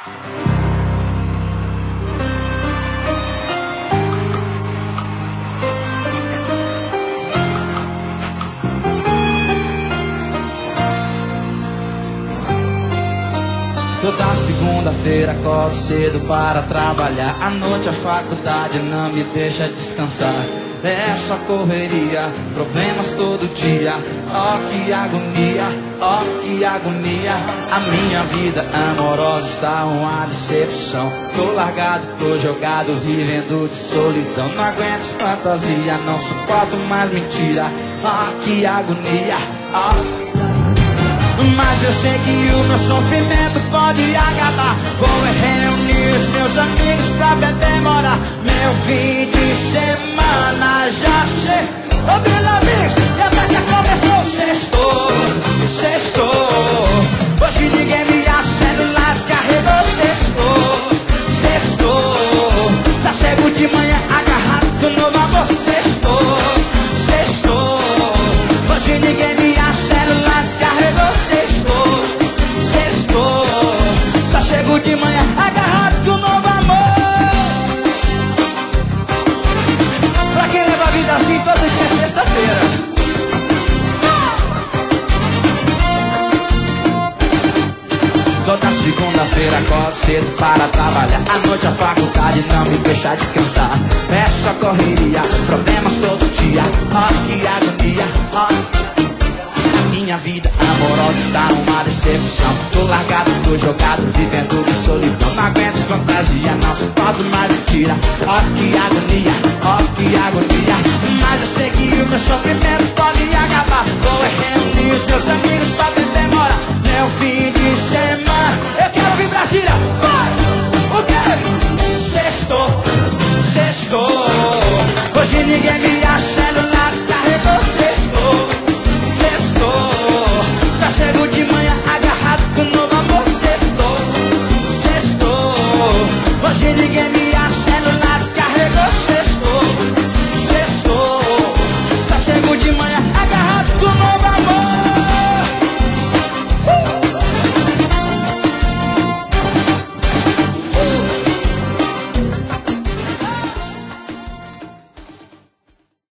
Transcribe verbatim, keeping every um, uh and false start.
Toda segunda-feira acordo cedo para trabalhar. À noite a faculdade não me deixa descansar. É só correria, problemas todo dia. Oh que agonia, oh que agonia. A minha vida amorosa está uma decepção. Tô largado, tô jogado, vivendo de solidão. Não aguento fantasia, não suporto mais mentira. Oh que agonia, oh. Mas eu sei que o meu sofrimento pode acabar. Vou reunir os meus amigos pra beber morar. Meu fim de semana já chegou. Ouvindo amigos, e a festa começou. Sextou, sextou. Hoje ninguém me acha, celular descarregou. Sextou, sextou. Só chego de manhã agarrado do novo amor. Sextou, sextou. Hoje ninguém me acha, celular descarregou. Sextou, sextou. Só chego de manhã agarrado do novo amor. Pra quem leva a vida assim, todo dia é sexta-feira. Toda segunda-feira acordo cedo para trabalhar. À noite a faculdade não me deixa descansar. É só correria, problemas todo dia. Oh que agonia, oh. Minha vida amorosa está uma decepção. Tô largado, tô jogado, vivendo de solidão. Não aguento fantasia, não suporto mais mentira. Oh que agonia, oh que agonia. Mas eu sei que o meu sofrimento pode acabar. Vou reunir os meus amigos pra beber morar. Meu fim de semana